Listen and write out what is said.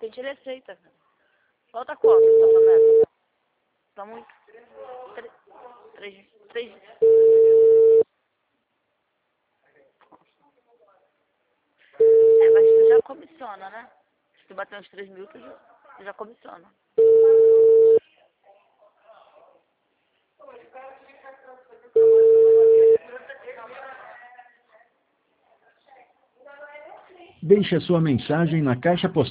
tem de receita. Volta quanto, tá falando? Tá muito. Três. Mas tu já comissiona, né? Se tu bater uns 3.000, tu já comissiona. Deixe a sua mensagem na caixa postal.